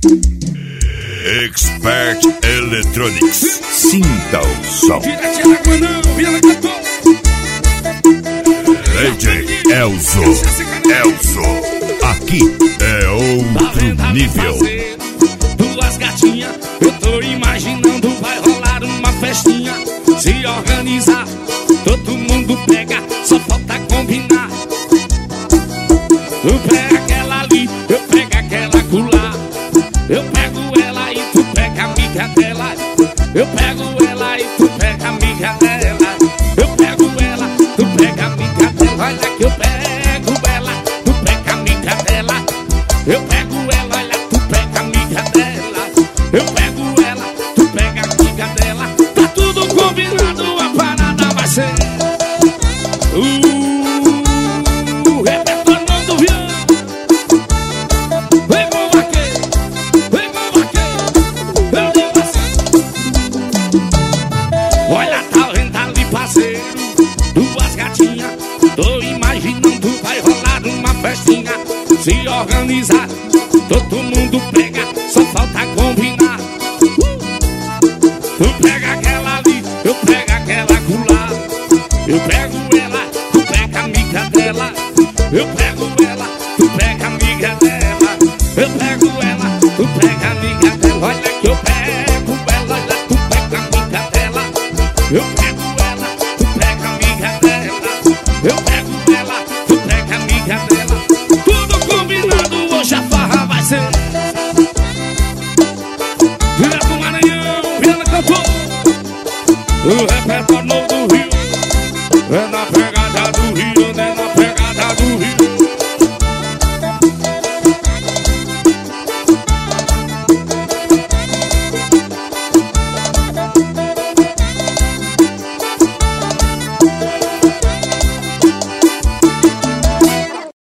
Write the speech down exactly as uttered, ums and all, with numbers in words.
Expert Electronics. Sinta o som. D J Elzo. Elzo. Aqui é outro nível. Duas gatinhas, eu tô imaginando, vai rolar uma festinha. Se organizar, todo mundo pega, só falta combinar. Eu pego aquela ali, eu pego aquela colar. Eu pego ela e tu pega a amiga dela. Eu pego ela e tu pega a amiga dela. Eu pego ela, tu pega a amiga dela. Olha que eu pego ela, tu pega a amiga dela. Eu pego ela, olha, tu pega a amiga dela. Eu pego ela, tu pega a amiga dela. Tá tudo combinado, a parada vai ser uh. Duas gatinhas, tô imaginando, vai rolar uma festinha. Se organizar, todo mundo pega, só falta combinar. Tu pega aquela ali, eu pego aquela colar. Eu pego ela, tu pega a amiga dela. Eu pego ela, tu pega a amiga dela. Eu pego ela, tu pega a amiga dela. Olha que eu pego ela, olha, tu pega a amiga dela. Eu pego Eu pego ela, tu pega a amiga dela. Tudo combinado, hoje a farra vai ser. Vira do Maranhão, Viana cantou o repertório novo.